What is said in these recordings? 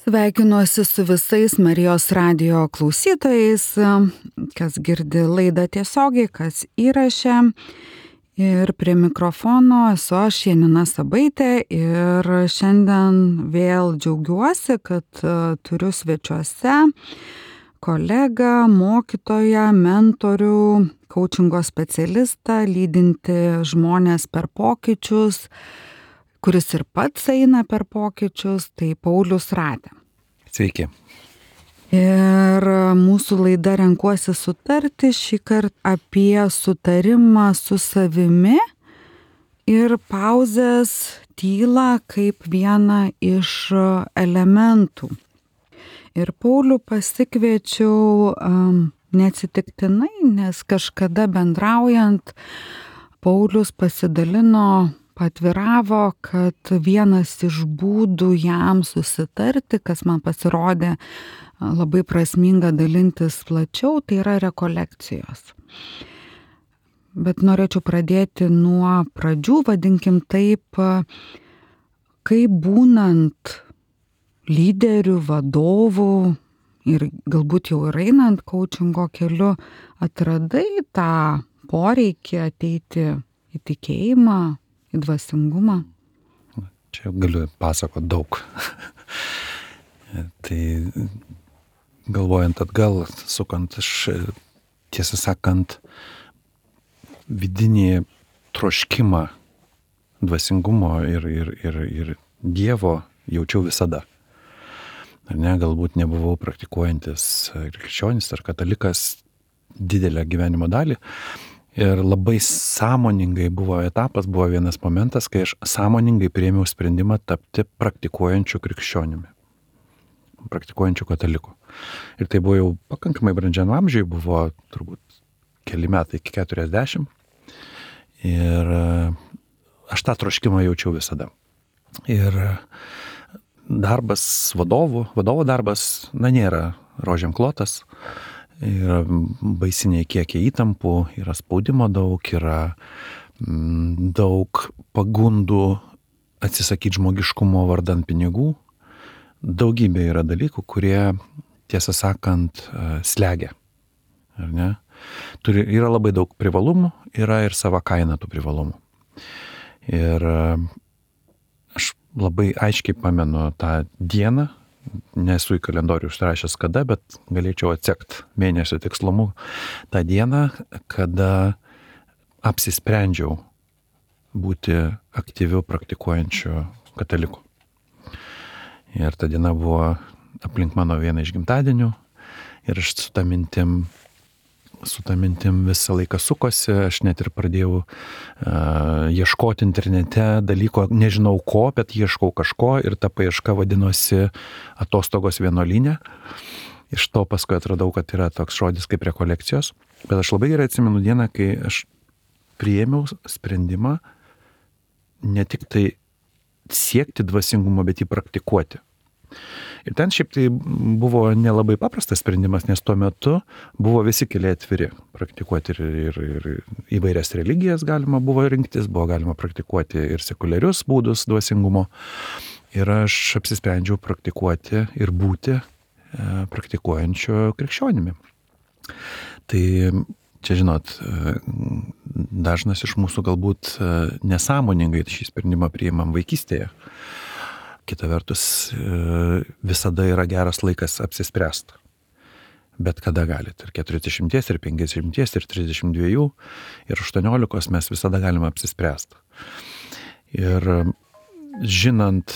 Sveikinuosi su visais Marijos radijo klausytojais, kas girdi laidą tiesiogiai, kas įrašė. Ir prie mikrofono esu aš, Janina Sabaitė, ir šiandien vėl džiaugiuosi, kad turiu svečiuose kolegą, mokytoją, mentorių, coachingo specialistą, lydinti žmonės per pokyčius, kuris ir pats eina per pokyčius, tai Paulius Ratė. Sveiki. Ir mūsų laida Renkuosi sutarti šį kartą apie sutarimą su savimi ir pauzės, tylą kaip vieną iš elementų. Ir Paulių pasikviečiau neatsitiktinai, nes kažkada bendraujant Paulius pasidalino, patviravo, kad vienas iš būdų jam susitarti, kas man pasirodė labai prasminga dalintis plačiau, tai yra rekolekcijos. Bet norėčiau pradėti nuo pradžių, vadinkim taip, kaip būnant lyderių, vadovų ir galbūt jau ir einant coachingo keliu, atradai tą poreikį ateiti į tikėjimą, į dvasingumą? Čia galiu pasakoti daug. Tai galvojant atgal, sukant, aš tiesą sakant, vidinį troškimą dvasingumo ir Dievo jaučiau visada. Ar ne, galbūt nebuvau praktikuojantis krikščionis ar katalikas didelę gyvenimo dalį. Ir labai sąmoningai buvo etapas, buvo vienas momentas, kai aš sąmoningai priėmiau sprendimą tapti praktikuojančiu krikščionimi, praktikuojančiu kataliku. Ir tai buvo jau pakankamai brandžiam amžiui, buvo turbūt keli metai iki 40. Ir aš tą troškimą jaučiau visada. Ir darbas vadovo darbas, nėra rožėm klotas. Yra baisiniai kiekiai įtampų, yra spaudimo daug, yra daug pagundų atsisakyti žmogiškumo vardan pinigų. Daugybė yra dalykų, kurie, tiesą sakant, slegia. Ar ne? Yra labai daug privalumų, yra ir sava kaina tų privalumų. Ir aš labai aiškiai pamenu tą dieną, nesu į kalendorių užsirašęs kada, bet galėčiau atsekti mėnesio tikslumu tą dieną, kada apsisprendžiau būti aktyviu praktikuojančiu kataliku. Ir ta diena buvo aplink mano vieną iš gimtadienių ir aš su ta mintim visą laiką sukosi, aš net ir pradėjau ieškoti internete dalyko, nežinau ko, bet ieškau kažko ir ta paieška vadinosi atostogos vienuolyne. Iš to paskui atradau, kad yra toks žodis kaip rekolekcijos, bet aš labai gerai atsimenu dieną, kai aš priėmiau sprendimą ne tik tai siekti dvasingumo, bet jį praktikuoti. Ir ten šiaip tai buvo nelabai paprastas sprendimas, nes tuo metu buvo visi keliai atviri. Praktikuoti ir įvairias religijas galima buvo rinktis, buvo galima praktikuoti ir sekuliarius būdus dvasingumo. Ir aš apsisprendžiau praktikuoti ir būti praktikuojančiu krikščionimi. Tai čia, žinot, dažnas iš mūsų galbūt nesąmoningai šį sprendimą priimam vaikystėje. Kita vertus, visada yra geras laikas apsispręsti. Bet kada galit. Ir 40, ir 50, ir 32, ir 18 mes visada galime apsispręsti. Ir žinant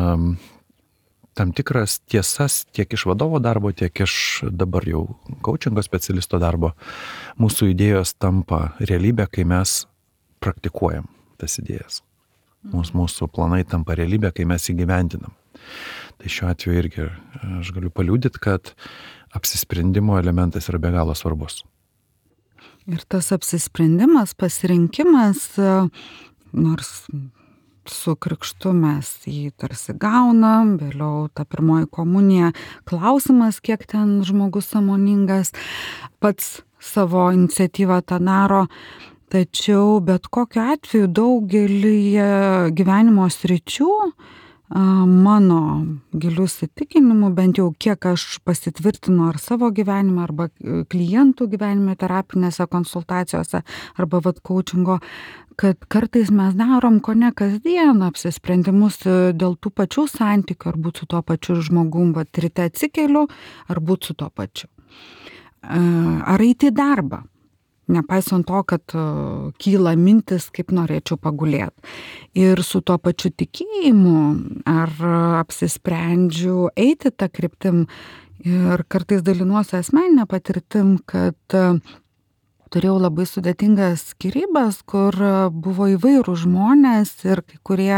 tam tikras tiesas tiek iš vadovo darbo, tiek iš dabar jau coachingo specialisto darbo, mūsų idėjos tampa realybė, kai mes praktikuojam tas idėjas. Mūsų planai tampa realybė, kai mes įgyvendinam. Tai šiuo atveju irgi aš galiu paliudyti, kad apsisprendimo elementas yra be galo svarbus. Ir tas apsisprendimas, pasirinkimas, nors su krikštu mes jį tarsi gaunam, vėliau ta pirmoji komunija, klausimas, kiek ten žmogus sąmoningas, pats savo iniciatyvą tą daro. Tačiau bet kokiu atveju daugelį gyvenimo sričių mano giliu įsitikinimu, bent jau kiek aš pasitvirtinu ar savo gyvenime, arba klientų gyvenime, terapinėse konsultacijose, arba coachingo, kad kartais mes darom kone kasdien apsisprendimus dėl tų pačių santykių, ar būt su tuo pačiu žmogum, ryte atsikeliu, ar būt su tuo pačiu. Ar eiti į darbą. Nepaisant to, kad kyla mintis, kaip norėčiau pagulėti. Ir su tuo pačiu tikėjimu, ar apsisprendžiu eiti tą kryptim. Ir kartais dalinuosi asmeninę patirtim, kad turėjau labai sudėtingas skyrybas, kur buvo įvairių žmonės ir kai kurie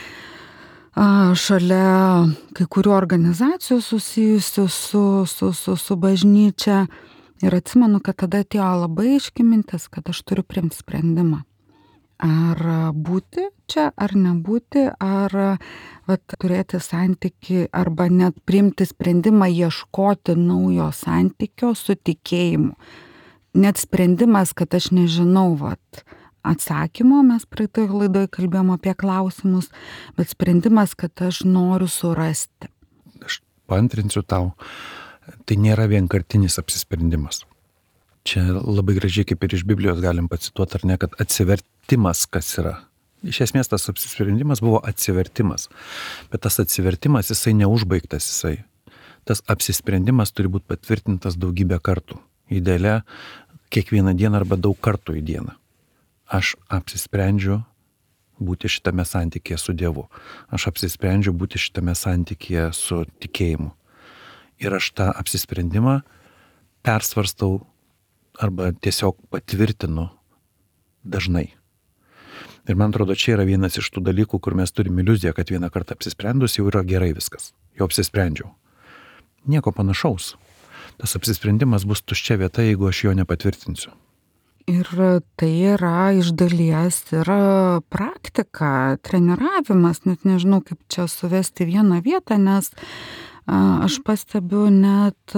šalia kai kurių organizacijų susijusių su bažnyčia. Ir atsimenu, kad tada atėjo labai aiški mintis, kad aš turiu priimti sprendimą. Ar būti čia, ar nebūti, ar turėti santyki, arba net priimti sprendimą ieškoti naujo santykio su tikėjimu. Net sprendimas, kad aš nežinau atsakymo, mes praeitoje laidoje kalbėjom apie klausimus, bet sprendimas, kad aš noriu surasti. Aš paantrinsiu tau. Tai nėra vienkartinis apsisprendimas. Čia labai gražiai kaip ir iš Biblijos galim pacituoti, ar ne, kad atsivertimas kas yra. Iš esmės tas apsisprendimas buvo atsivertimas. Bet tas atsivertimas jisai neužbaigtas jisai. Tas apsisprendimas turi būti patvirtintas daugybę kartų. Idealia kiekvieną dieną arba daug kartų į dieną. Aš apsisprendžiu būti šitame santykėje su Dievu. Aš apsisprendžiu būti šitame santykėje su tikėjimu. Ir aš tą apsisprendimą persvarstau arba tiesiog patvirtinu dažnai. Ir man atrodo, čia yra vienas iš tų dalykų, kur mes turime iliuziją, kad vieną kartą apsisprendus jau yra gerai viskas. Jau apsisprendžiau. Nieko panašaus. Tas apsisprendimas bus tuščia vieta, jeigu aš jo nepatvirtinsiu. Ir tai yra iš dalies yra praktika, treniravimas, net nežinau, kaip čia suvesti vieną vietą, nes aš pastebiu net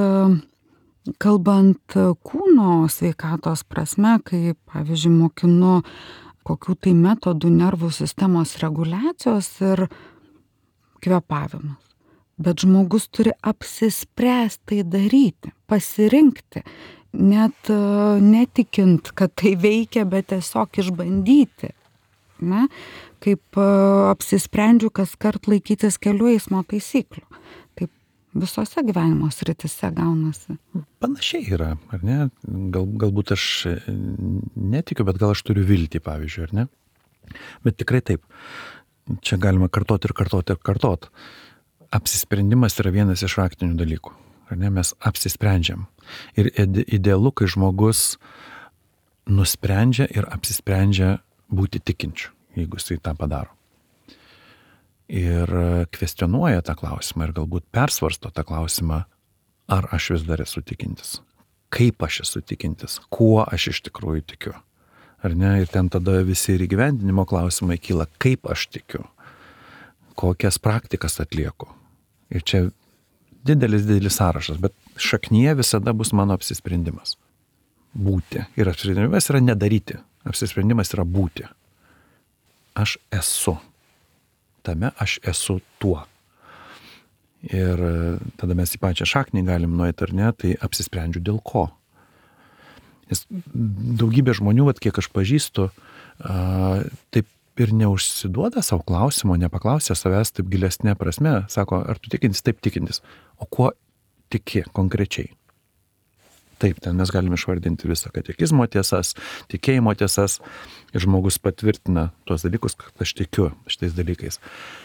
kalbant kūno sveikatos prasme, kai, pavyzdžiui, mokinu kokių tai metodų nervų sistemos reguliacijos ir kvėpavimas. Bet žmogus turi apsispręsti tai daryti, pasirinkti, net netikint, kad tai veikia, bet tiesiog išbandyti. Ne? Kaip apsisprendžiu kas kart laikytis kelių eismo taisyklių. Visose gyvenimo sritise gaunasi. Panašiai yra, ar ne? Galbūt aš netikiu, bet gal aš turiu viltį, pavyzdžiui, ar ne? Bet tikrai taip. Čia galima kartoti. Apsisprendimas yra vienas iš raktinių dalykų. Ar ne? Mes apsisprendžiam. Ir idealu, kai žmogus nusprendžia ir apsisprendžia būti tikinčiu, jeigu jisai tą padaro. Ir kvestionuoja tą klausimą ir galbūt persvarsto tą klausimą, ar aš vis dar esu tikintis, kaip aš esu tikintis, kuo aš iš tikrųjų tikiu. Ar ne? Ir ten tada visi ir įgyvendinimo klausimai kyla, kaip aš tikiu, kokias praktikas atlieku. Ir čia didelis sąrašas, bet šaknyje visada bus mano apsisprendimas. Būti. Ir apsisprendimas yra nedaryti. Apsisprendimas yra būti. Aš esu. Tame aš esu tuo. Ir tada mes į pačią šaknį galim nueiti, ar ne, tai apsisprendžiu dėl ko. Nes daugybė žmonių, kiek aš pažįstu, taip ir neužsiduoda savo klausimo, nepaklausia savęs taip gilesnė prasme, sako, ar tu tikintis, taip tikintis, o kuo tiki konkrečiai. Taip, ten mes galime išvardinti visą katekizmo tiesas, tikėjimo tiesas ir žmogus patvirtina tuos dalykus, kad aš tikiu šitais dalykais.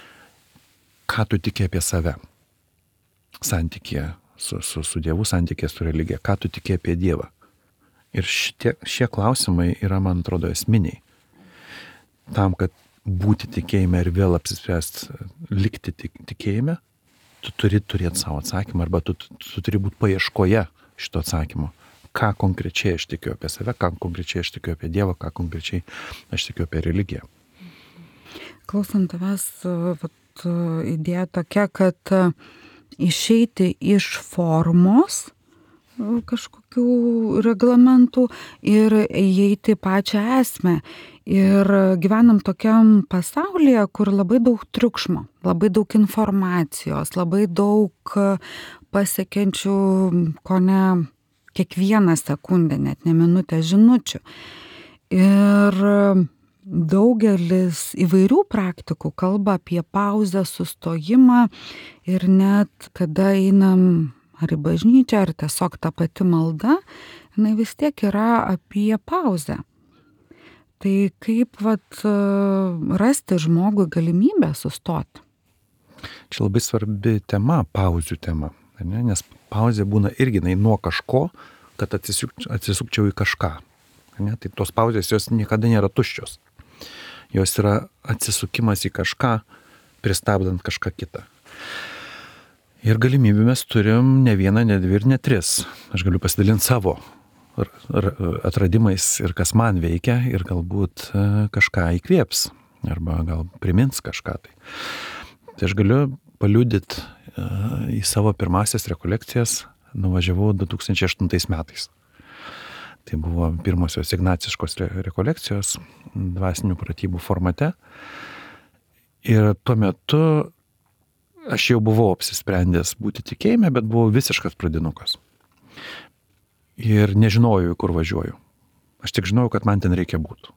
Ką tu tiki apie save? Santykėje su Dievu, santykėje su religija. Ką tu tiki apie Dievą? Ir šie klausimai yra, man atrodo, esminiai. Tam, kad būti tikėjime ir vėl apsispręsti likti tikėjime, tu turi turėti savo atsakymą arba tu turi būti paieškoje šito atsakymo. Ką konkrečiai aš tikiu apie save, ką konkrečiai aš tikiu apie Dievą, ką konkrečiai aš tikiu apie religiją. Klausant tavęs, idėja tokia, kad išeiti iš formos kažkokių reglamentų ir įeiti į pačią esmę. Ir gyvenam tokiam pasaulyje, kur labai daug triukšmo, labai daug informacijos, labai daug pasiekiančių kone kiekvieną sekundę, net ne minutę žinučių. Ir daugelis įvairių praktikų kalba apie pauzę, sustojimą ir net kada einam ar į bažnyčią, ar tiesiog ta pati malda, jinai vis tiek yra apie pauzę. Tai kaip rasti žmogui galimybę sustoti? Čia labai svarbi tema, pauzių tema, ne? Nes pauzė būna irgi nuo kažko, kad atsisukčiau į kažką. Ne? Tai tos pauzės jos niekada nėra tuščios. Jos yra atsisukimas į kažką, pristabdant kažką kitą. Ir galimybių mes turim ne vieną, ne dvi ir ne tris. Aš galiu pasidalinti savo atradimais ir kas man veikia ir galbūt kažką įkvėps arba gal primins kažką. Tai aš galiu paliudyti į savo pirmasias rekolekcijas, nuvažiavau 2008 metais. Tai buvo pirmosios ignaciškos rekolekcijos dvasinių pratybų formate. Ir tuo metu aš jau buvau apsisprendęs būti tikėjime, bet buvau visiškas pradinukas. Ir nežinojau, kur važiuoju. Aš tik žinojau, kad man ten reikia būti.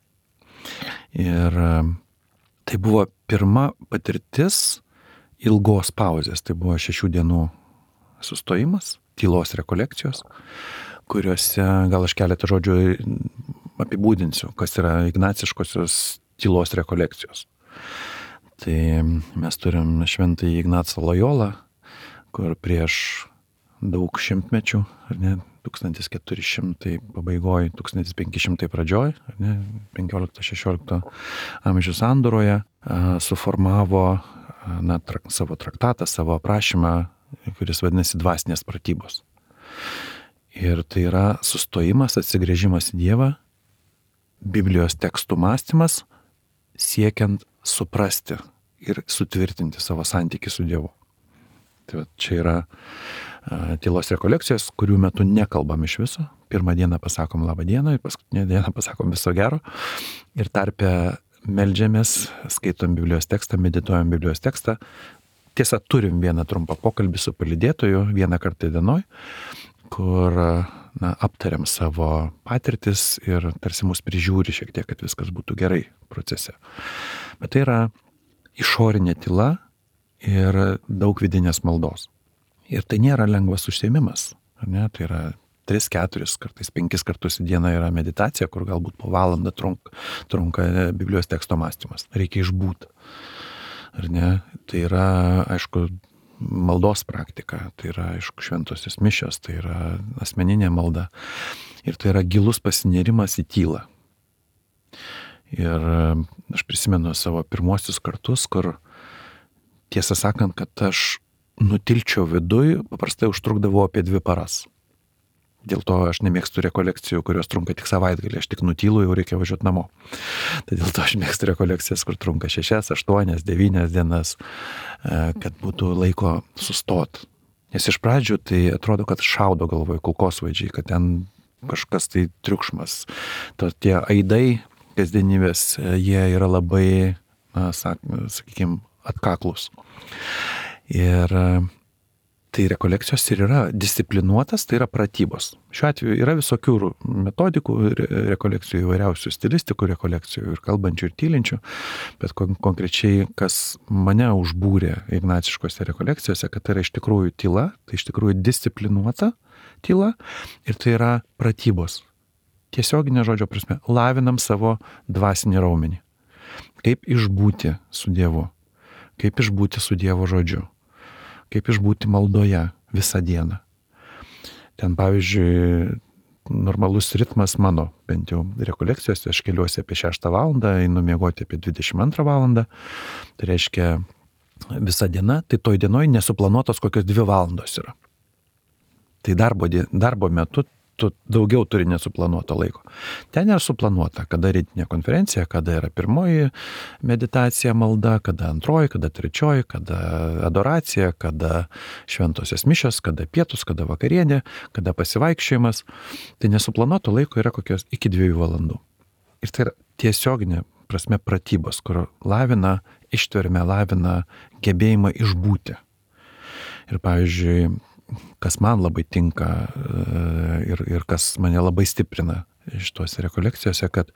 Ir tai buvo pirma patirtis ilgos pauzės. Tai buvo 6 dienų sustojimas, tylos rekolekcijos, kuriuose gal aš keletą žodžių apibūdinsiu, kas yra ignaciškosios tylos rekolekcijos. Tai mes turim šventąjį Ignacą Lojolą, kur prieš daug šimtmečių, ar ne, 1400 pabaigoj, 1500 pradžioj, ar ne, 15-16 amžių sandūroje suformavo savo traktatą, savo aprašymą, kuris vadinasi dvasinės pratybos. Ir tai yra sustojimas, atsigręžimas į Dievą, Biblijos tekstų mąstymas, siekiant suprasti ir sutvirtinti savo santykį su Dievu. Tai čia yra tylos rekolekcijos, kurių metu nekalbam iš viso. Pirmą dieną pasakom labą dieną, paskutinę dieną pasakom viso gero. Ir tarpe meldžiamės, skaitom Biblijos tekstą, medituojam Biblijos tekstą. Tiesa, turim vieną trumpą pokalbį su palydėtoju, vieną kartą dienoj, kur aptariam savo patirtis ir tarsi mus prižiūri šiek tiek, kad viskas būtų gerai procese. Bet tai yra išorinė tyla ir daug vidinės maldos. Ir tai nėra lengvas užsiėmimas. Ne? Tai yra 3, 4, kartais 5 kartus į dieną yra meditacija, kur galbūt po valandą trunka Biblijos teksto mąstymas. Reikia išbūti. Ar ne? Tai yra, aišku, maldos praktika, tai yra, aišku, šventosios mišios, tai yra asmeninė malda. Ir tai yra gilus pasinėrimas į tylą. Ir aš prisimenu savo pirmosius kartus, kur tiesą sakant, kad aš nutilčiau viduj, paprastai užtrukdavo apie 2 paras. Dėl to aš nemėgstu rekolekcijų, kurios trunka tik savaitgalį, aš tik nutylu, jau reikia važiuoti namo. Tai dėl to aš mėgstu rekolekcijas, kur trunka 6, 8, 9 dienas, kad būtų laiko sustot. Nes iš pradžių tai atrodo, kad šaudo galvoj kulkosvaidžiai, kad ten kažkas tai triukšmas. Tie aidai kasdienybės, jie yra labai, sakykime, atkaklus. Ir tai rekolekcijos ir yra disciplinuotas, tai yra pratybos. Šiuo atveju yra visokių metodikų, rekolekcijų, įvairiausių stilistikų rekolekcijų, ir kalbančių, ir tylinčių, bet konkrečiai, kas mane užbūrė ignaciškose rekolekcijose, kad tai yra iš tikrųjų tyla, tai iš tikrųjų disciplinuota tyla, ir tai yra pratybos. Tiesioginė žodžio prasme, lavinam savo dvasinį raumenį. Kaip išbūti su Dievu, kaip išbūti su Dievo žodžiu, kaip išbūti maldoje visą dieną. Ten, pavyzdžiui, normalus ritmas mano, bent jau rekolekcijose, aš keliuosi apie 6 valandą, einu miegoti apie 22 valandą. Tai reiškia visa diena, tai toj dienoj nesuplanuotos kokios 2 valandos yra. Tai darbo metu tu daugiau turi nesuplanuoto laiko. Ten yra suplanuota, kada rytinė konferencija, kada yra pirmoji meditacija, malda, kada antroji, kada trečioji, kada adoracija, kada šventosios mišios, kada pietus, kada vakarienė, kada pasivaikščiojimas. Tai nesuplanuoto laiko yra kokios iki 2 valandų. Ir tai yra tiesioginė prasme pratybos, kur lavina ištvermę, lavina gebėjimą išbūti. Ir pavyzdžiui, kas man labai tinka ir kas mane labai stiprina šituose rekolekcijose, kad,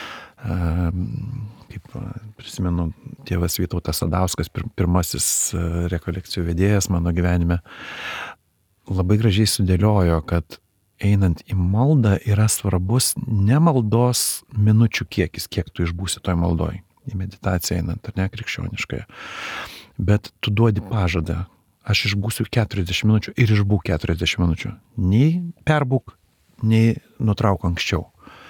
kaip prisimenu, tėvas Vytautas Sadauskas, pirmasis rekolekcijų vedėjas mano gyvenime, labai gražiai sudėliojo, kad einant į maldą yra svarbus ne maldos minučių kiekis, kiek tu išbūsi toj maldoj, į meditaciją einant, ar ne krikščioniškai, bet tu duodi pažadą. Aš išbūsiu 40 minučių ir išbūk 40 minučių. Nei perbūk, nei nutrauk anksčiau.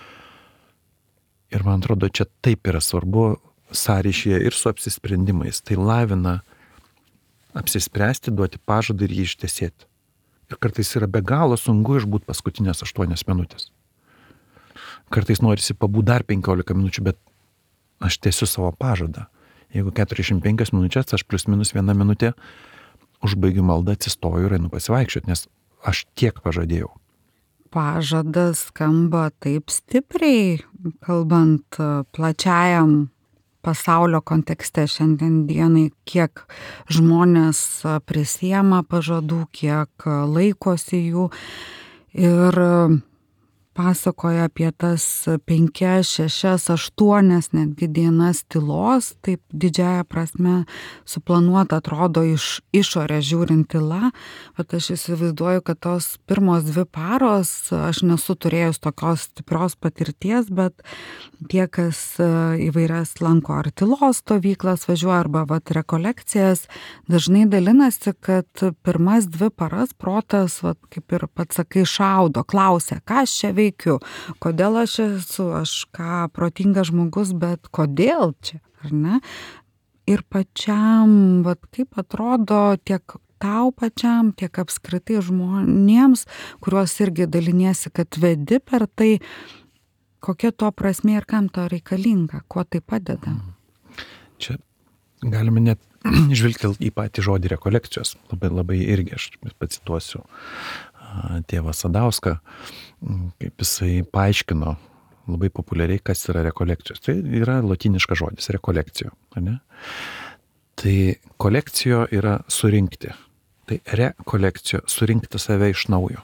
Ir man atrodo, čia taip yra svarbu sąryšyje ir su apsisprendimais. Tai lavina apsispręsti, duoti pažadą ir jį ištesėti. Ir kartais yra be galo sunku išbūt paskutinės 8 minutės. Kartais norisi pabūti dar 15 minučių, bet aš tiesiu savo pažadą. Jeigu 45 minutės, aš plius minus 1 minutė užbaigiu maldą, atsistoju ir einu pasivaikščioti, nes aš tiek pažadėjau. Pažadas skamba taip stipriai, kalbant plačiajam pasaulio kontekste šiandien dienai, kiek žmonės prisiema pažadų, kiek laikosi jų ir pasakoja apie tas 5, 6, 8 netgi dienas tylos, taip didžiąja prasme suplanuota atrodo iš išorės žiūrint tyla, bet aš įsivaizduoju, kad tos pirmos 2 paros, aš nesu turėjus tokios stiprios patirties, bet tie, kas įvairias lanko ar tylos stovyklas važiuoja arba rekolekcijas, dažnai dalinasi, kad pirmas 2 paras protas, kaip ir pats sakai, šaudo, klausia, ką aš čia veikiu, kodėl aš esu, aš ką protingas žmogus, bet kodėl čia, ar ne? Ir pačiam, kaip atrodo tiek tau pačiam, tiek apskritai žmonėms, kuriuos irgi daliniesi, kad vedi per tai, kokia to prasmė ir kam to reikalinga, kuo tai padeda. Čia galime net žvilgtelti į patį žodį rekolekcijos. Labai irgi aš pacituosiu tėvą Sadauską, kaip jisai paaiškino labai populiariai, kas yra rekolekcijos. Tai yra lotyniškas žodis, rekolekcijo. Ne? Tai kolekcijo yra surinkti. Tai rekolekcijo, surinkti save iš naujo.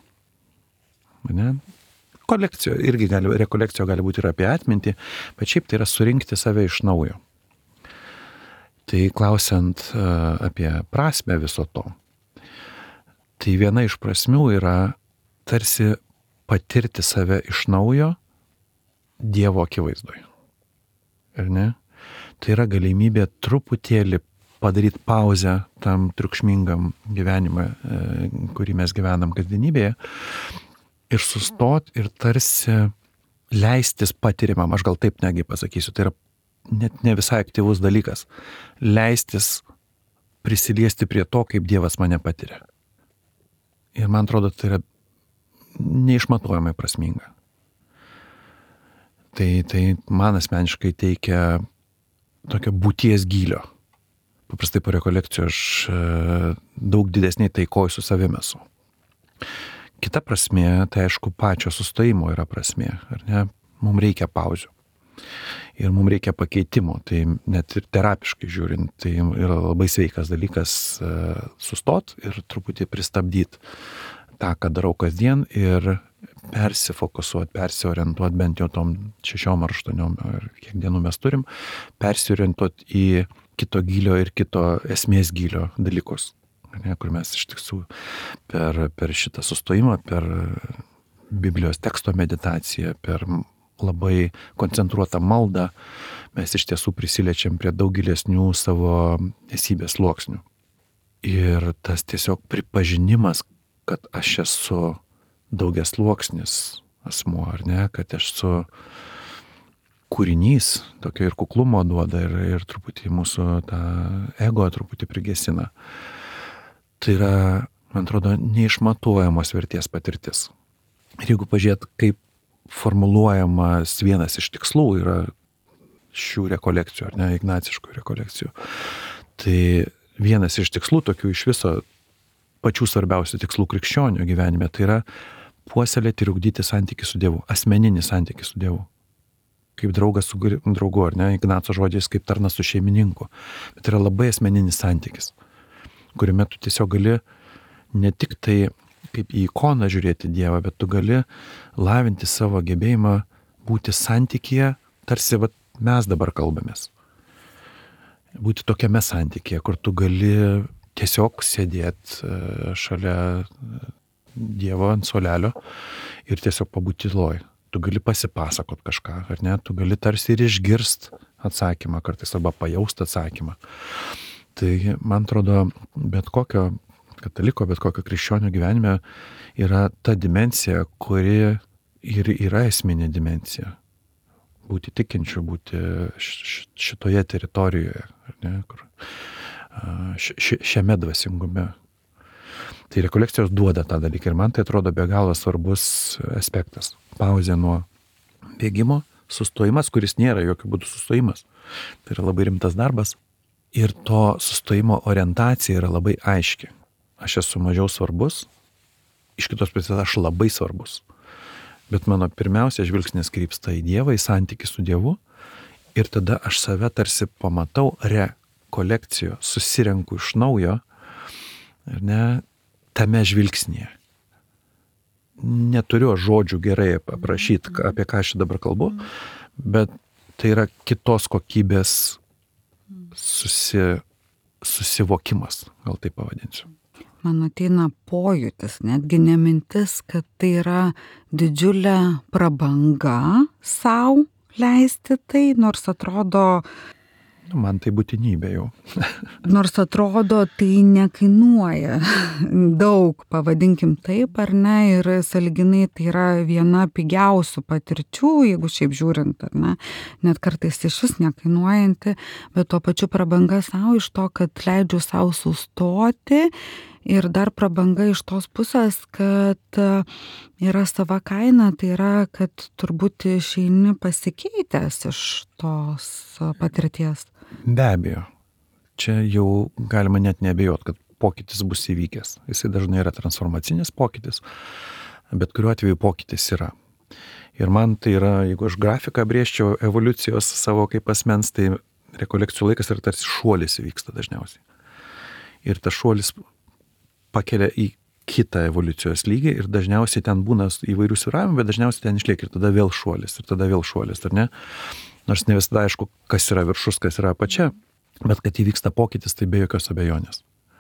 Ne? Kolekcijo, rekolekcijo gali būti ir apie atmintį, bet šiaip tai yra surinkti save iš naujo. Tai klausiant apie prasmę viso to, tai viena iš prasmių yra tarsi patirti save iš naujo Dievo akivaizdoje. Ar ne? Tai yra galimybė truputėlį padaryti pauzę tam triukšmingam gyvenimui, kurį mes gyvenam kasdienybėje, ir sustot ir tarsi leistis patirimam, aš gal taip negi pasakysiu, tai yra net ne visai aktyvus dalykas, leistis prisiliesti prie to, kaip Dievas mane patiria. Ir man atrodo, tai yra neišmatuojamai prasminga. Tai man asmeniškai teikia tokio būties gylio. Paprastai po rekolekcijų aš daug didesnį taikoj su savimi esu. Kita prasmė, tai aišku, pačio sustojimo yra prasmė, ar ne? Mums reikia pauzių. Ir mums reikia pakeitimo. Tai net ir terapiškai žiūrint, tai yra labai sveikas dalykas sustot ir truputį pristabdyti tą, ką darau kasdien ir persifokusuoti, persiorientuoti bent jau tom 6 ar 8 ar kiek dienų mes turim, persiorientuoti į kito gylio ir kito esmės gylio dalykus. Ne, kur mes iš tiesų per šitą sustojimą, per Biblijos teksto meditaciją, per labai koncentruotą maldą, mes iš tiesų prisiliečiam prie daug gilesnių savo esybės sluoksnių. Ir tas tiesiog pripažinimas, kad aš esu daugiasluoksnis asmuo, ar ne, kad aš esu kūrinys, tokio ir kuklumo duoda, ir truputį mūsų tą ego truputį prigesina. Tai yra, man atrodo, neišmatuojamos vertės patirtis. Ir jeigu pažiūrėt, kaip formuluojamas vienas iš tikslų yra šių rekolekcijų, ar ne, ignaciškų rekolekcijų, tai vienas iš tikslų, tokių iš viso pačių svarbiausių tikslų krikščionių gyvenime, tai yra puoselėti ir ugdyti santykį su Dievu, asmeninį santykį su Dievu. Kaip draugas su draugu, ar ne, Ignaco žodžiais, kaip tarnas su šeimininku. Bet yra labai asmeninis santykis, kuriame tu tiesiog gali ne tik tai kaip į ikoną žiūrėti Dievą, bet tu gali lavinti savo gebėjimą būti santykyje, tarsi mes dabar kalbamės. Būti tokiame santykyje, kur tu gali tiesiog sėdėti šalia Dievo ant suolelio ir tiesiog pabūti tyloj. Tu gali pasipasakot kažką, ar ne? Tu gali tarsi ir išgirst atsakymą kartais arba pajaust atsakymą. Tai, man atrodo, bet kokio kataliko, bet kokio krikščionio gyvenime yra ta dimensija, kuri ir yra esminė dimensija. Būti tikinčiu, būti šitoje teritorijoje, ar ne? Kur, šiame dvasingume. Tai rekolekcijos duoda tą dalyką ir man tai atrodo be galo svarbus aspektas. Pauzė nuo bėgimo, sustojimas, kuris nėra jokių būdų sustojimas. Tai yra labai rimtas darbas ir to sustojimo orientacija yra labai aiški. Aš esu mažiau svarbus, iš kitos pusės aš labai svarbus. Bet mano pirmiausia žvilgsnis krypsta į Dievą, į santykį su Dievu ir tada aš save tarsi pamatau rekolekcijo, susirenku iš naujo, ar ne, tame žvilgsnėje. Neturiu žodžių gerai aprašyti, apie ką aš dabar kalbu, bet tai yra kitos kokybės susivokimas, gal taip pavadinsiu. Man ateina pojūtis, netgi nemintis, kad tai yra didžiulė prabanga sau leisti tai, nors atrodo... Man tai būtinybė jau. Nors atrodo, tai nekainuoja daug, pavadinkim taip, ar ne, ir sąlyginai tai yra viena pigiausių patirčių, jeigu šiaip žiūrint, ar ne, net kartais iš vis nekainuojanti, bet tuo pačiu prabanga savo iš to, kad leidžiu savo sustoti ir dar prabanga iš tos pusės, kad yra sava kaina, tai yra, kad turbūt išeini pasikeitęs iš tos patirties. Be abejo. Čia jau galima net neabejot, kad pokytis bus įvykęs. Jisai dažnai yra transformacinis pokytis, bet kuriuo atveju pokytis yra. Ir man tai yra, jeigu aš grafiką brėžčiau evoliucijos savo kaip asmens, tai rekolekcijų laikas yra tarsi šuolis įvyksta dažniausiai. Ir tas šuolis pakelia į kitą evoliucijos lygį ir dažniausiai ten būna įvairių svyravimų, bet dažniausiai ten išlieka ir tada vėl šuolis, ar ne? Nors ne visada aišku, kas yra viršus, kas yra apačia, bet kad įvyksta pokytis, tai be jokios abejonės.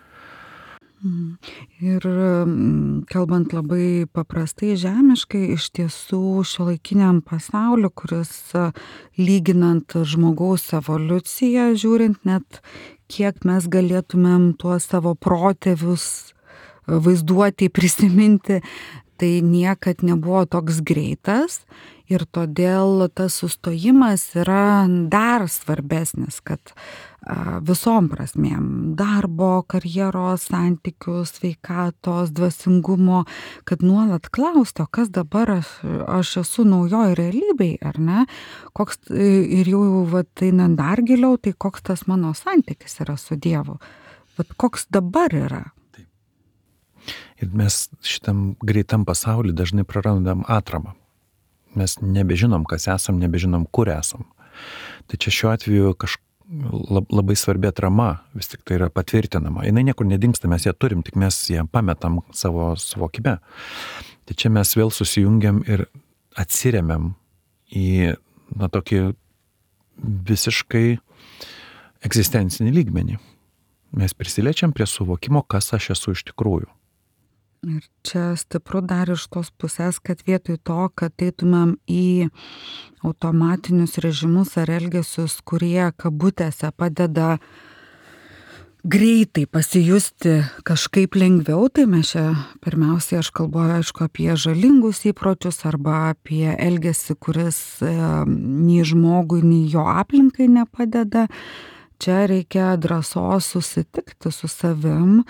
Ir kalbant labai paprastai žemiškai, iš tiesų šiuolaikiniam pasauliu, kuris lyginant žmogaus evoliuciją, žiūrint net kiek mes galėtumėm tuos savo protėvius vaizduoti, prisiminti, tai niekad nebuvo toks greitas ir todėl tas sustojimas yra dar svarbesnis, kad visom prasmėm - darbo, karjeros, santykių, sveikatos, dvasingumo, kad nuolat klausti, o kas dabar aš esu naujoj realybėj, ar ne? Koks, ir jau einant dar giliau, tai koks tas mano santykis yra su Dievu. Bet koks dabar yra? Ir mes šitam greitam pasauly dažnai prarandam atramą. Mes nebežinom, kas esam, nebežinom, kur esam. Tai čia šiuo atveju labai svarbi atrama vis tik tai yra patvirtinama. Jinai niekur nedingsta, mes ją turim, tik mes ją pametam savo suvokime. Tai čia mes vėl susijungiam ir atsiremiam į tokį visiškai egzistencinį lygmenį. Mes prisiliečiam prie suvokimo, kas aš esu iš tikrųjų. Ir čia stipru dar iš tos pusės, kad vietoj to, kad eitumėm į automatinius režimus ar elgesius, kurie kabutėse padeda greitai pasijusti kažkaip lengviau, tai mes čia pirmiausiai aš kalbu, aišku, apie žalingus įpročius arba apie elgesį, kuris nei žmogui, nei jo aplinkai nepadeda. Čia reikia drąsos susitikti su savim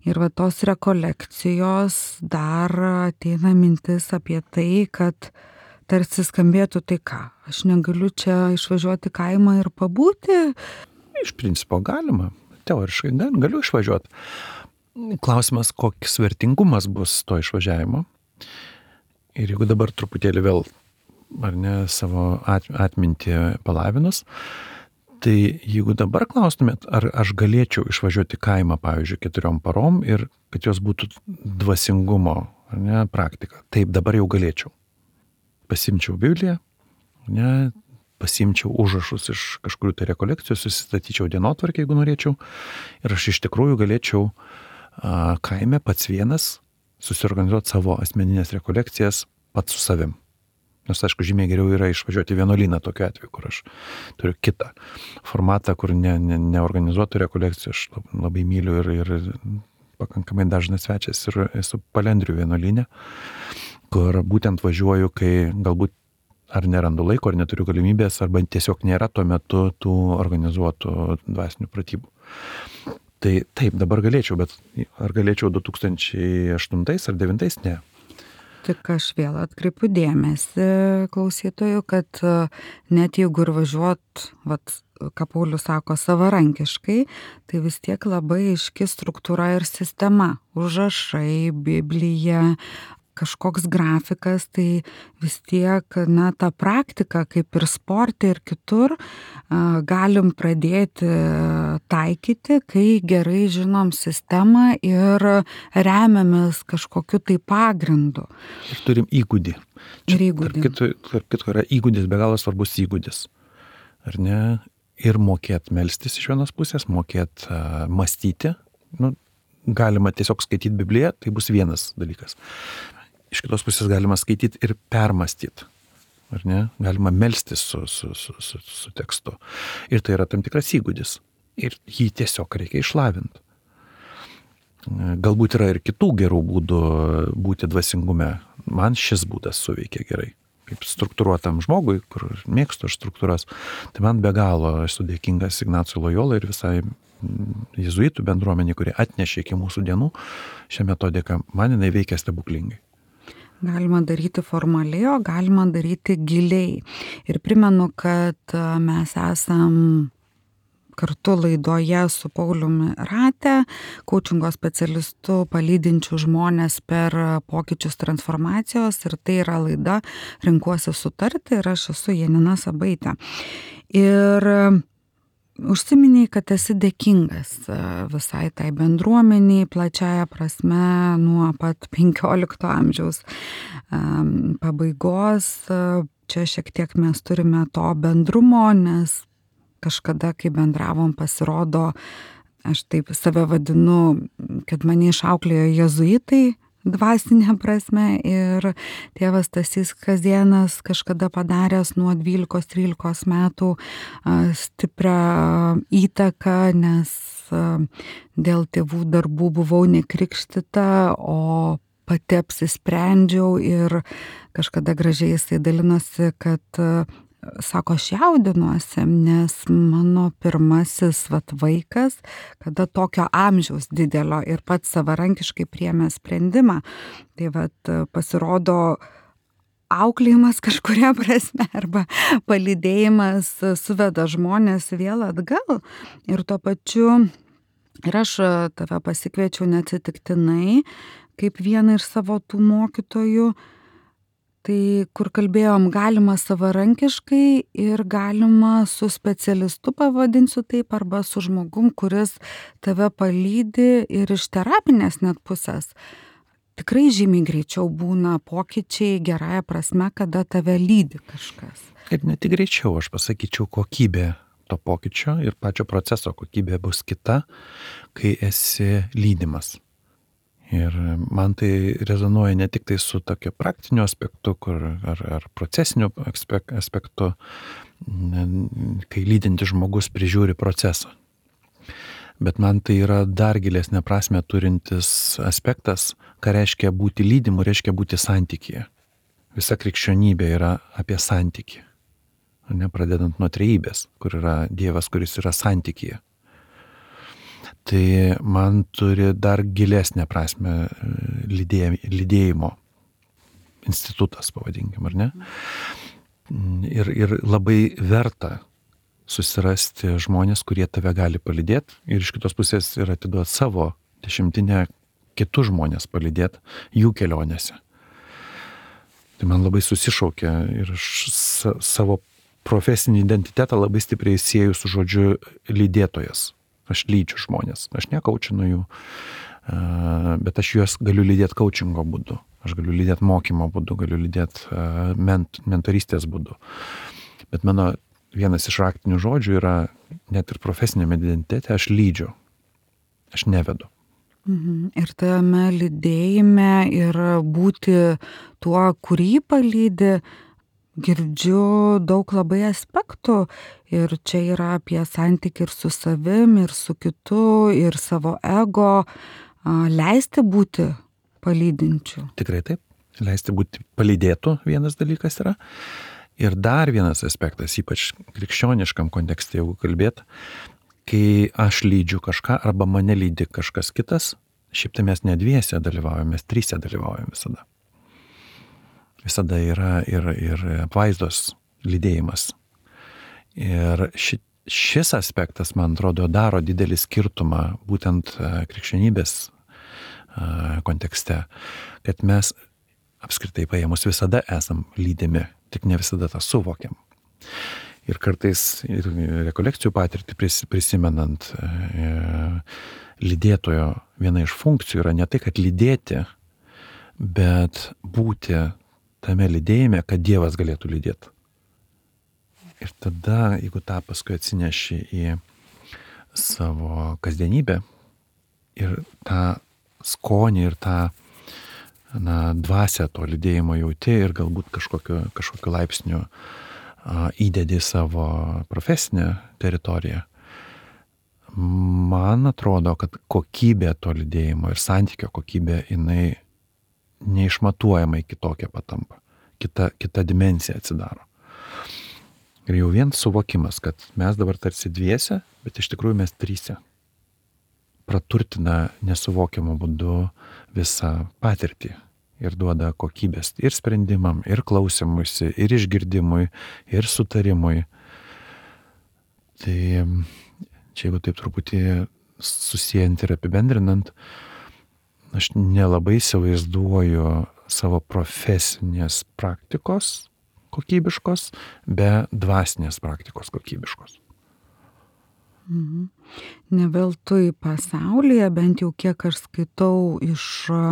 Ir va tos rekolekcijos dar ateina mintis apie tai, kad tarsi skambėtų tai ką, aš negaliu čia išvažiuoti į kaimą ir pabūti. Iš principo galima, teoriškai galiu išvažiuoti. Klausimas, koks vertingumas bus to išvažiavimo. Ir jeigu dabar truputėlį vėl, ar ne, savo atmintį palavinus, tai jeigu dabar klaustumėt, ar aš galėčiau išvažiuoti į kaimą, pavyzdžiui, 4 parom ir kad jos būtų dvasingumo, ar ne, praktika. Taip, dabar jau galėčiau. Pasimčiau Bibliją, ne, pasimčiau užrašus iš kažkurių tai rekolekcijų, susistatyčiau dienotvarkę, jeigu norėčiau. Ir aš iš tikrųjų galėčiau kaime pats vienas susiorganizuoti savo asmeninės rekolekcijas pats su savim. Nes, aišku, žymiai geriau yra išvažiuoti į vienuolyną tokiu atveju, kur aš turiu kitą formatą, kur neorganizuotų rekolekcijų. Aš labai myliu ir pakankamai dažnas svečias ir esu Palendrių vienuolyne, kur būtent važiuoju, kai galbūt ar nerandu laiko, ar neturiu galimybės, arba tiesiog nėra tuo metu tų organizuotų dvasinių pratybų. Tai taip, dabar galėčiau, bet ar galėčiau 2008 ar 2009? Ne. Tik aš vėl atkreipiu dėmesį klausytojų, kad net jeigu ir važiuot, ką Paulius sako, savarankiškai, tai vis tiek labai aiški struktūra ir sistema. Užrašai, Biblija, kažkoks grafikas, tai vis tiek, na, ta praktika, kaip ir sporte ir kitur, galim pradėti taikyti, kai gerai žinom sistemą ir remiamės kažkokiu tai pagrindu. Ir turim įgūdį. Ir įgūdį. Tarp kitko yra įgūdis, be galo svarbus įgūdis. Ar ne? Ir mokėt melstis iš vienos pusės, mokėt mąstyti. Nu, galima tiesiog skaityti Bibliją, tai bus vienas dalykas. Iš kitos pusės galima skaityti ir permastyti, ar ne? Galima melstis su tekstu. Ir tai yra tam tikras įgūdis. Ir jį tiesiog reikia išlavinti. Galbūt yra ir kitų gerų būdų būti dvasingume. Man šis būdas suveikia gerai. Kaip struktūruotam žmogui, kur mėgstu aš struktūras, tai man be galo esu dėkingas Ignacui Lojolai ir visai jezuitų bendruomenį, kurie atnešė iki mūsų dienų šią metodiką. Man jinai veikia stebuklingai. Galima daryti formaliai, o galima daryti giliai. Ir primenu, kad mes esam kartu laidoje su Pauliumi Rate, koučingo specialistu, palydinčiu žmonės per pokyčius transformacijos, ir tai yra laida Renkuosi sutarti, ir aš esu Janina Sabaitė. Ir užsiminiai, kad esi dėkingas visai tai bendruomeniai, plačiaja prasme, nuo pat 15 amžiaus pabaigos. Čia šiek tiek mes turime to bendrumo, nes kažkada, kai bendravom, pasirodo, aš taip save vadinu, kad mane išauklėjo jezuitai dvasinė prasme, ir tėvas Stasys Kazėnas kažkada padaręs nuo 12-13 metų stiprią įtaką, nes dėl tėvų darbų buvau nekrikštyta, o pati apsisprendžiau, ir kažkada gražiai jisai dalinosi, kad sako, aš jaudinuosi, nes mano pirmasis vaikas, kada tokio amžiaus didelio ir pats savarankiškai priėmė sprendimą. Tai pasirodo, auklėjimas kažkuria prasme arba palydėjimas suveda žmonės vėl atgal. Ir tuo pačiu, ir aš tave pasikviečiau neatsitiktinai, kaip vieną iš savo tų mokytojų. Tai kur kalbėjom, galima savarankiškai ir galima su specialistu, pavadinsiu taip, arba su žmogum, kuris tave palydi, ir iš terapinės net pusės. Tikrai žymiai greičiau būna pokyčiai gerąja prasme, kada tave lydi kažkas. Ir ne tik greičiau, aš pasakyčiau, kokybė to pokyčio ir pačio proceso kokybė bus kita, kai esi lydimas. Ir man tai rezonuoja ne tik tai su tokiu praktiniu aspektu, ar procesiniu aspektu, kai lydintis žmogus prižiūri procesą. Bet man tai yra dar gilesnė prasme turintis aspektas, ką reiškia būti lydimu, reiškia būti santykyje. Visa krikščionybė yra apie santykį. Pradedant nuo trejybės, kur yra Dievas, kuris yra santykyje. Tai man turi dar gilesnę prasme lydėjimo institutas, pavadinkim, ar ne? Ir labai verta susirasti žmonės, kurie tave gali palydėti ir iš kitos pusės ir atiduoti savo 10 kitus žmonės palydėti jų kelionėse. Tai man labai susišaukia ir aš savo profesinį identitetą labai stipriai sieju su žodžiu lydėtojas. Aš lydžiu žmonės, aš nekaučinu jų, bet aš juos galiu lydėti coachingo būdu, aš galiu lydėti mokymo būdu, galiu lydėti mentorystės būdu. Bet mano vienas iš raktinių žodžių yra net ir profesinėme identitete aš lydžiu, aš nevedu. Ir tame lydėjime ir būti tuo, kurį palydi, girdžiu daug labai aspektų ir čia yra apie santykį ir su savim, ir su kitu, ir savo ego, leisti būti palydinčiu. Tikrai taip, leisti būti palydėtų vienas dalykas yra. Ir dar vienas aspektas, ypač krikščioniškam kontekste, jeigu kalbėt, kai aš lydžiu kažką arba mane lydi kažkas kitas, šiaip tai mes ne dviese dalyvaujame, mes 3 dalyvaujame visada. Visada yra ir apvaizdos lydėjimas. Ir šis aspektas, man atrodo, daro didelį skirtumą būtent krikščionybės kontekste, kad mes apskritai paėmus visada esam lydimi, tik ne visada tą suvokiam. Ir kartais ir rekolekcijų patirtį prisimenant, lydėtojo viena iš funkcijų yra ne tai, kad lydėti, bet būti tame lydėjime, kad Dievas galėtų lydėti. Ir tada, jeigu tą paskui atsineši į savo kasdienybę ir tą skonį ir tą dvasią to lydėjimo jauti ir galbūt kažkokiu laipsniu įdedi savo profesinę teritoriją, man atrodo, kad kokybė to lydėjimo ir santykio kokybė, jinai neišmatuojamai kitokia patampa. Kita dimensija atsidaro. Ir jau vien suvokimas, kad mes dabar tarsi dviese, bet iš tikrųjų mes 3. Praturtina nesuvokiamų būdu visą patirtį ir duoda kokybės ir sprendimam, ir klausimuisi, ir išgirdimui, ir sutarimui. Tai čia jeigu taip truputį susijant ir apibendrinant, aš nelabai įsivaizduoju savo profesinės praktikos kokybiškos, be dvasinės praktikos kokybiškos. Ne veltui pasaulyje, bent jau kiek aš skaitau iš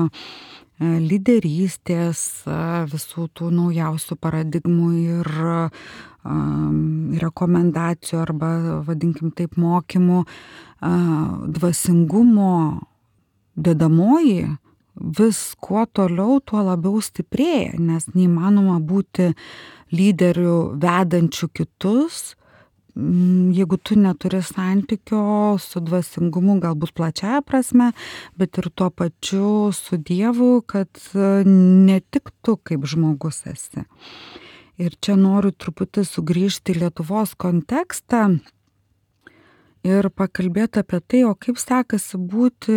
lyderystės, visų tų naujausių paradigmų ir rekomendacijų arba, vadinkim taip, mokymų, dvasingumo dedamoji vis kuo toliau, tuo labiau stiprėja, nes neįmanoma būti lyderiu vedančiu kitus, jeigu tu neturi santykio su dvasingumu, galbūt plačiaja prasme, bet ir tuo pačiu su Dievu, kad ne tik tu kaip žmogus esi. Ir čia noriu truputį sugrįžti į Lietuvos kontekstą ir pakalbėti apie tai, o kaip sekasi būti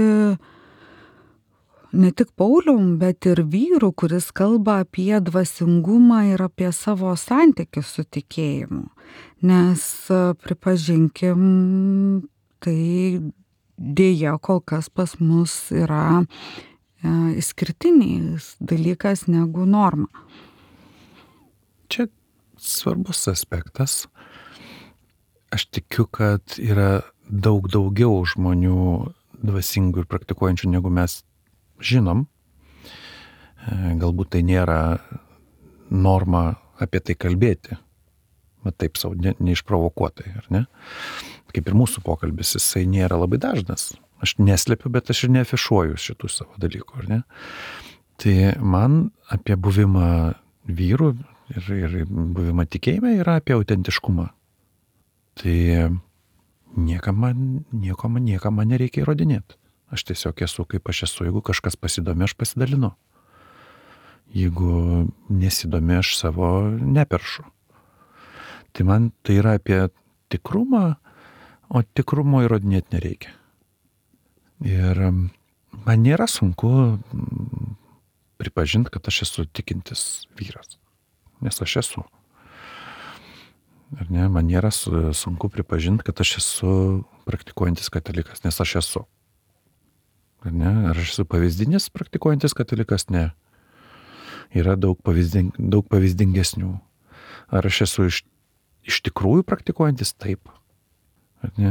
ne tik Paulium, bet ir vyru, kuris kalba apie dvasingumą ir apie savo santykį su tikėjimu. Nes pripažinkim, tai dėja kol kas pas mus yra išskirtinis dalykas negu norma. Čia svarbus aspektas. Aš tikiu, kad yra daug daugiau žmonių dvasingų ir praktikuojančių, negu mes žinom. Galbūt tai nėra norma apie tai kalbėti. Bet taip savo neišprovokuotai, ar ne? Kaip ir mūsų pokalbis, jisai nėra labai dažnas. Aš neslepiu, bet aš ir neafišuoju šitų savo dalykų, ar ne? Tai man apie buvimą vyrų ir buvimą tikėjime yra apie autentiškumą. Tai niekam man nereikia įrodinėti. Aš tiesiog esu kaip aš esu, jeigu kažkas pasidomi, aš pasidalinu. Jeigu nesidomi, aš savo neperšu. Tai man tai yra apie tikrumą, o tikrumo įrodinėti nereikia. Ir man nėra sunku pripažinti, kad aš esu tikintis vyras. Nes aš esu. Ar ne? Man nėra sunku pripažinti, kad aš esu praktikuojantis katalikas, nes aš esu. Ar ne? Ar aš esu pavyzdinis praktikuojantis katalikas? Ne. Yra daug pavyzdingesnių. Ar aš esu iš tikrųjų praktikuojantis? Taip. Ar ne?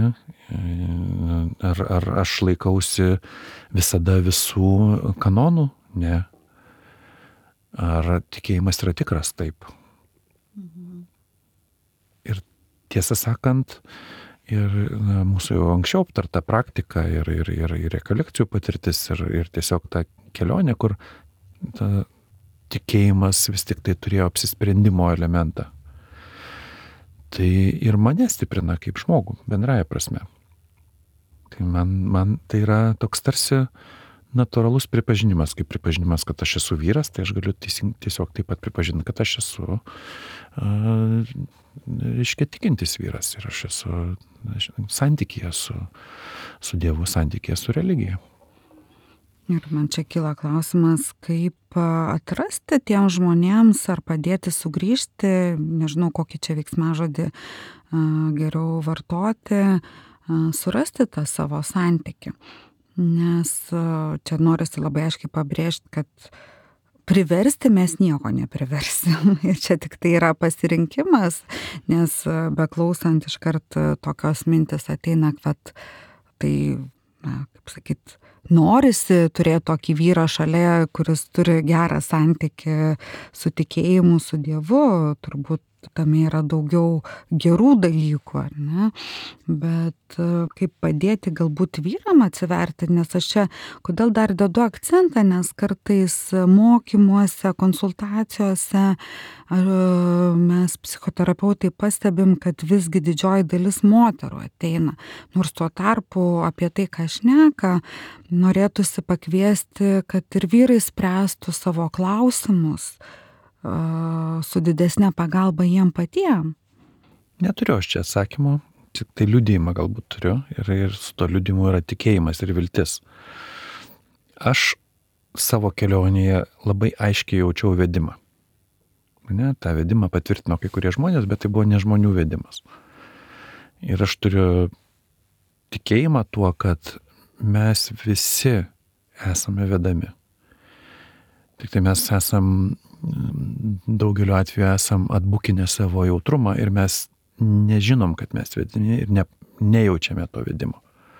Ar aš laikausi visada visų kanonų? Ne. Ar tikėjimas yra tikras? Taip. Ir tiesą sakant, ir mūsų jau anksčiau aptarta praktika ir rekolekcijų patirtis ir tiesiog ta kelionė, kur ta tikėjimas vis tik tai turėjo apsisprendimo elementą. Tai ir mane stiprina kaip žmogų, bendraja prasme. Tai man tai yra toks tarsi natūralus pripažinimas, kaip pripažinimas, kad aš esu vyras, tai aš galiu tiesiog taip pat pripažinti, kad aš esu reiškia tikintis vyras ir aš esu santykyje su Dievu, santykyje su religija. Ir man čia kyla klausimas, kaip atrasti tiem žmonėms ar padėti sugrįžti, nežinau, kokį čia veiksmažodį geriau vartoti, surasti tą savo santykį. Nes čia norisi labai aiškiai pabrėžti, kad priversti mes nieko nepriversim. Ir čia tik tai yra pasirinkimas, nes beklausant iškart tokios mintis ateina, kad tai, kaip sakyt, norisi turėti tokį vyrą šalia, kuris turi gerą santykį su tikėjimu, su Dievu, turbūt tame yra daugiau gerų dalykų, ar ne? Bet kaip padėti galbūt vyram atsiverti, nes aš čia, kodėl dar dedu akcentą, nes kartais mokymuose, konsultacijose mes psichoterapeutai pastebim, kad visgi didžioji dalis moterų ateina. Nors tuo tarpu apie tai, ką šneka, norėtųsi pakviesti, kad ir vyrai spręstų savo klausimus su didesnė pagalba jiem patiem. Neturiu aš čia atsakymo, tik tai liudijimą galbūt turiu ir su to liudijimu yra tikėjimas ir viltis. Aš savo kelionėje labai aiškiai jaučiau vedimą. Ne, tą vedimą patvirtino kai kurie žmonės, bet tai buvo ne žmonių vedimas. Ir aš turiu tikėjimą tuo, kad mes visi esame vedami. Tik tai mes daugeliu atveju esam atbukinę savo jautrumą ir mes nežinom, kad mes vedami ir nejaučiame to vedimo.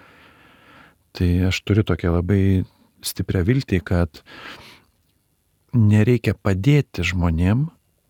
Tai aš turiu tokią labai stiprią viltį, kad nereikia padėti žmonėm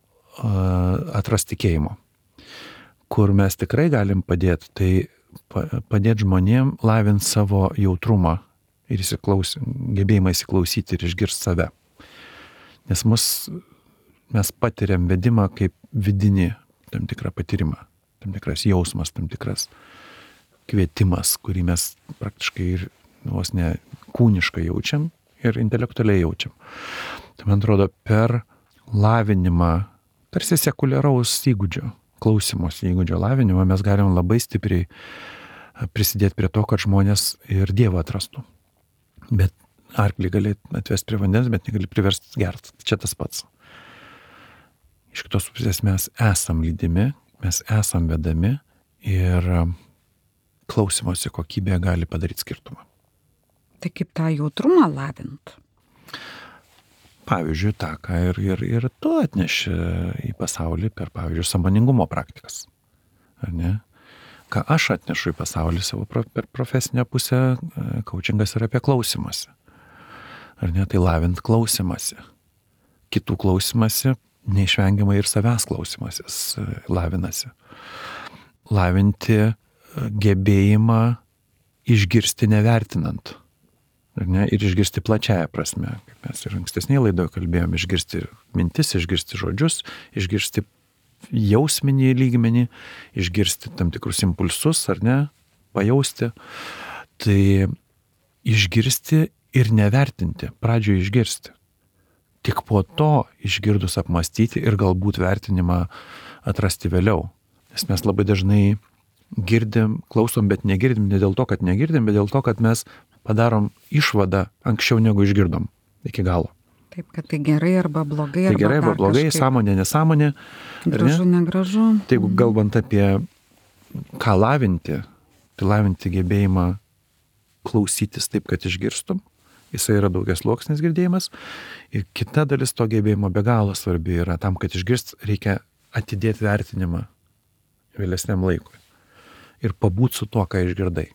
atrasti tikėjimo. Kur mes tikrai galim padėti, tai padėti žmonėm lavinti savo jautrumą ir gebėjimą įsiklausyti ir išgirsti save. Nes mes patiriam vedimą kaip vidinį tam tikrą patyrimą, tam tikras jausmas, tam tikras kvietimas, kurį mes praktiškai ir vos ne kūniškai jaučiam ir intelektualiai jaučiam. Tai man atrodo, per lavinimą, tarsi sekuliaraus įgūdžio, klausimosi įgūdžio lavinimą, mes galim labai stipriai prisidėti prie to, kad žmonės ir Dievą atrastų. Bet arklį gali atvesti prie vandens, bet negali priversti gerti. Čia tas pats. Iš kitos pusės mes esam lydimi, mes esam vedami ir klausimosi kokybė gali padaryti skirtumą. Tai kaip tą jautrumą lavint? Pavyzdžiui, tą, ką ir tu atneši į pasaulį per, pavyzdžiui, sąmoningumo praktikas. Ar ne? Ką aš atnešu į pasaulį savo per profesinę pusę, coachingas yra apie klausimąsi. Ar ne? Tai lavint klausimąsi. Kitų klausimąsi, neišvengiamai ir savęs klausimasis lavinasi. Lavinti gebėjimą išgirsti nevertinant. Ar ne? Ir išgirsti plačiaja prasme. Kaip mes ir ankstesnėje laidoje kalbėjome, išgirsti mintis, išgirsti žodžius, išgirsti jausminį lygmenį, išgirsti tam tikrus impulsus, ar ne, pajausti. Tai išgirsti ir nevertinti, pradžioje išgirsti. Tik po to išgirdus apmastyti ir galbūt vertinimą atrasti vėliau. Nes mes labai dažnai girdim, klausom, bet negirdim ne dėl to, kad negirdim, bet dėl to, kad mes padarom išvadą anksčiau negu išgirdom iki galo. Taip, kad tai gerai arba blogai. Tai gerai arba blogai, sąmonė, nesąmonė. Gražu, negražu. Tai jeigu galbant apie ką lavinti, tai lavinti gebėjimą klausytis taip, kad išgirstum. Jisai yra daugiasluoksnis girdėjimas. Ir kita dalis to gebėjimo be galo svarbi yra tam, kad išgirst, reikia atidėti vertinimą vėlesniam laikui. Ir pabūt su tuo, ką išgirdai.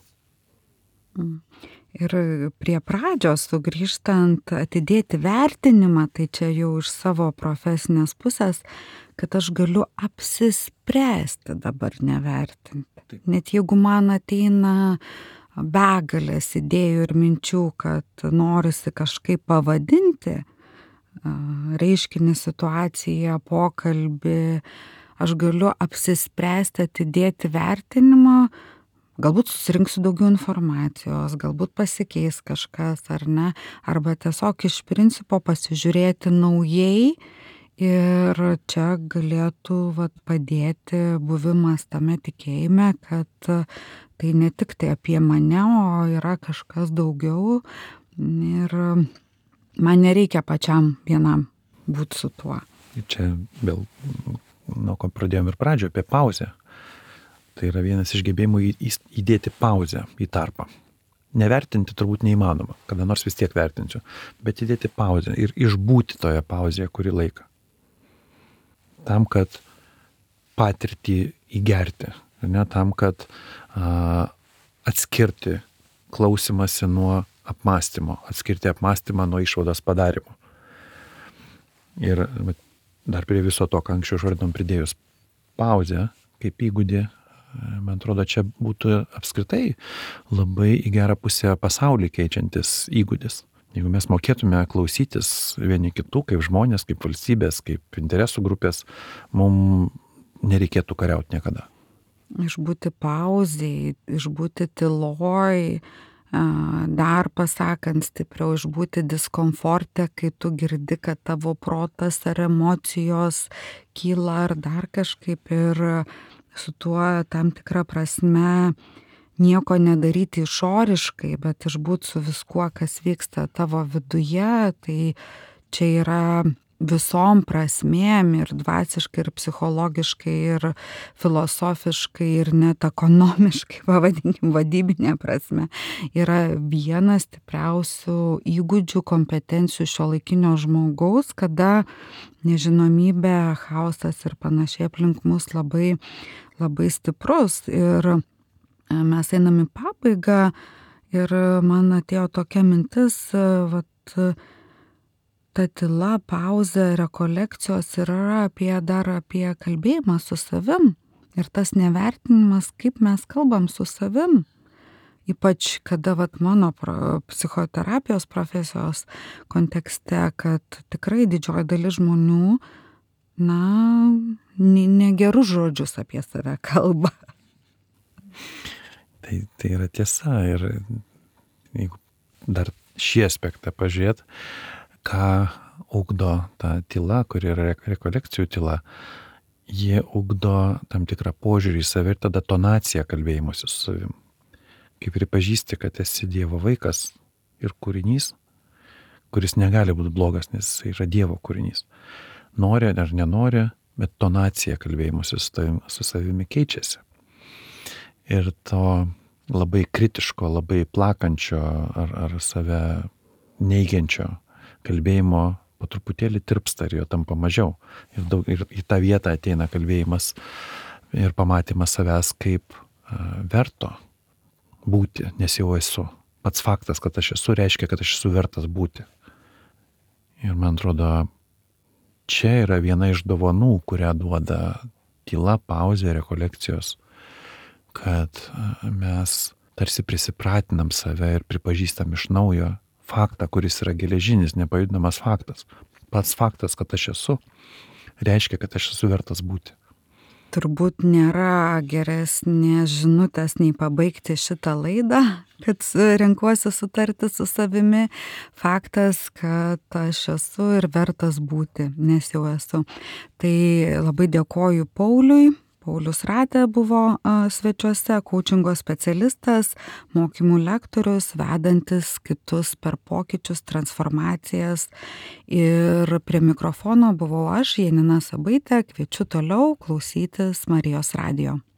Ir prie pradžios sugrįžtant atidėti vertinimą, tai čia jau iš savo profesinės pusės, kad aš galiu apsispręsti dabar nevertinti. Taip. Net jeigu man ateina begalės idėjų ir minčių, kad norisi kažkaip pavadinti reiškinį, situaciją, pokalbį, aš galiu apsispręsti atidėti vertinimą, galbūt susirinksiu daugiau informacijos, galbūt pasikeis kažkas ar ne, arba tiesiog iš principo pasižiūrėti naujai ir čia galėtų padėti buvimas tame tikėjime, kad tai ne tik tai apie mane, o yra kažkas daugiau ir man nereikia pačiam vienam būti su tuo. Ir čia vėl, nuo ko pradėjom ir pradžio, apie pauzę. Tai yra vienas iš gebėjimų įdėti pauzę į tarpą. Nevertinti turbūt neįmanoma, kada nors vis tiek vertinsiu, bet įdėti pauzę ir išbūti toje pauzėje kurį laiką. Tam, kad patirtį įgerti, ne tam, kad atskirti klausimąsi nuo apmąstymo, atskirti apmąstymą nuo išvados padarimo. Ir dar prie viso to, ką anksčiau žardinom pridėjus pauzę, kaip įgūdį, man atrodo, čia būtų apskritai labai į gerą pusę pasaulį keičiantis įgūdis. Jeigu mes mokėtume klausytis vieni kitų, kaip žmonės, kaip valstybės, kaip interesų grupės, mums nereikėtų kariauti niekada. Išbūti pauzėj, išbūti tyloj, dar pasakant stipriau, išbūti diskomforte, kai tu girdi, kad tavo protas ar emocijos kyla ar dar kažkaip ir su tuo tam tikrą prasme nieko nedaryti išoriškai, bet išbūt su viskuo, kas vyksta tavo viduje, tai čia yra visom prasmėm ir dvasiškai, ir psichologiškai, ir filosofiškai, ir net ekonomiškai, pavadinkim, vadybinė prasme, yra vienas stipriausių įgūdžių, kompetencijų šiuolaikinio žmogaus, kada nežinomybė, chaosas ir panašiai aplink mus labai, labai stiprus. Ir mes einam į pabaigą ir man atėjo tokia mintis, ta tyla, pauzė, rekolekcijos yra dar apie kalbėjimą su savim ir tas nevertinimas, kaip mes kalbam su savim. Ypač kada mano psichoterapijos profesijos kontekste, kad tikrai didžioji dalis žmonių, negerus žodžius apie save kalba. Tai yra tiesa ir jeigu dar šį aspektą pažiūrėt, ką ugdo ta tyla, kuri yra rekolekcijų tyla, jie ugdo tam tikrą požiūrį į save ir tada tonaciją kalbėjimuose su savim. Kai pripažįsti, kad esi Dievo vaikas ir kūrinys, kuris negali būti blogas, nes jis yra Dievo kūrinys. Nori ar nenori, bet tonacija kalbėjimuose su savimi keičiasi. Ir to labai kritiško, labai plakančio ar save neigiančio kalbėjimo po truputėlį tirpsta ir jo tampa mažiau. Ir į tą vietą ateina kalbėjimas ir pamatymas savęs kaip verto būti, nes jau esu. Pats faktas, kad aš esu, reiškia, kad aš esu vertas būti. Ir man atrodo, čia yra viena iš dovanų, kurią duoda tyla, pauzė, rekolekcijos, kad mes tarsi prisipratinam save ir pripažįstam iš naujo faktą, kuris yra geležinis, nepajudinamas faktas. Pats faktas, kad aš esu, reiškia, kad aš esu vertas būti. Turbūt nėra geresnės žinutės nei pabaigti šitą laidą, kad renkuosi sutarti su savimi. Faktas, kad aš esu ir vertas būti, nes jau esu. Tai labai dėkoju Pauliui Paulius Ratė buvo svečiuose, coachingo specialistas, mokymų lektorius, vedantis kitus per pokyčius, transformacijas. Ir prie mikrofono buvau aš, Janina Sabaitė, kviečiu toliau klausytis Marijos radijo.